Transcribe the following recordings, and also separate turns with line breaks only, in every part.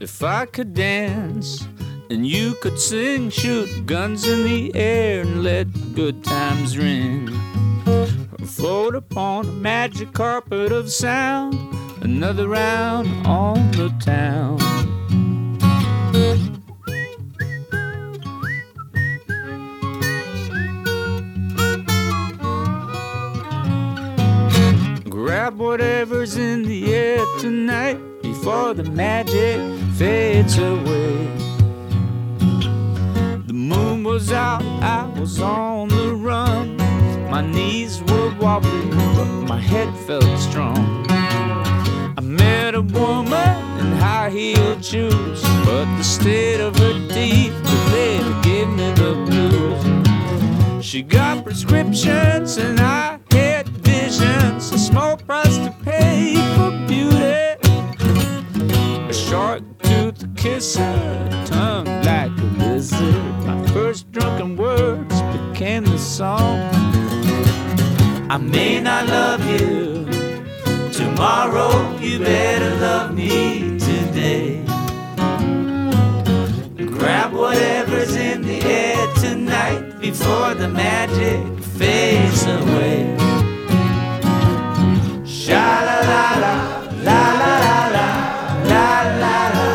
If I could dance and you could sing, shoot guns in the air and let good times ring. Float upon a magic carpet of sound, another round on the town. Grab whatever's in the air tonight before the magic fades away. The moon was out, I was on the run. My knees were wobbly, but my head felt strong. I met a woman in high-heeled shoes, but the state of her teeth later gave me the blues. She got prescriptions and I had visions, a small price to pay for beauty. A shark tooth kiss, a tongue like a lizard. My first drunken words became the song. I may not love you tomorrow, you better love me today. Grab whatever's in the air tonight before the magic fades away. Sha-la-la-la, la-la-la-la, la-la-la,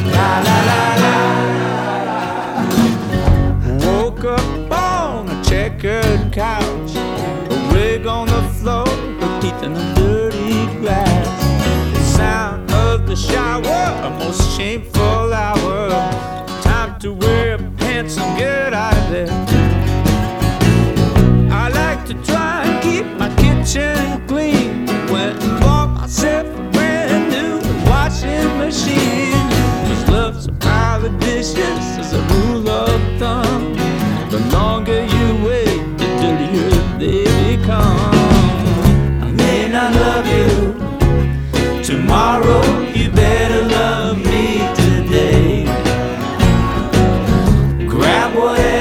la-la-la-la. Woke up on a checkered couch, wig on the floor, her teeth in the dirty glass. The sound of the shower, a most shameful hour. Time to wear pants and get out of there. I like to try and keep my kitchen clean. Went and bought myself a brand new washing machine. 'Cause love's a pile of dishes as a rule of thumb. The longer you wait, the dirtier they become. I may not love you tomorrow, you better love me today. Grab whatever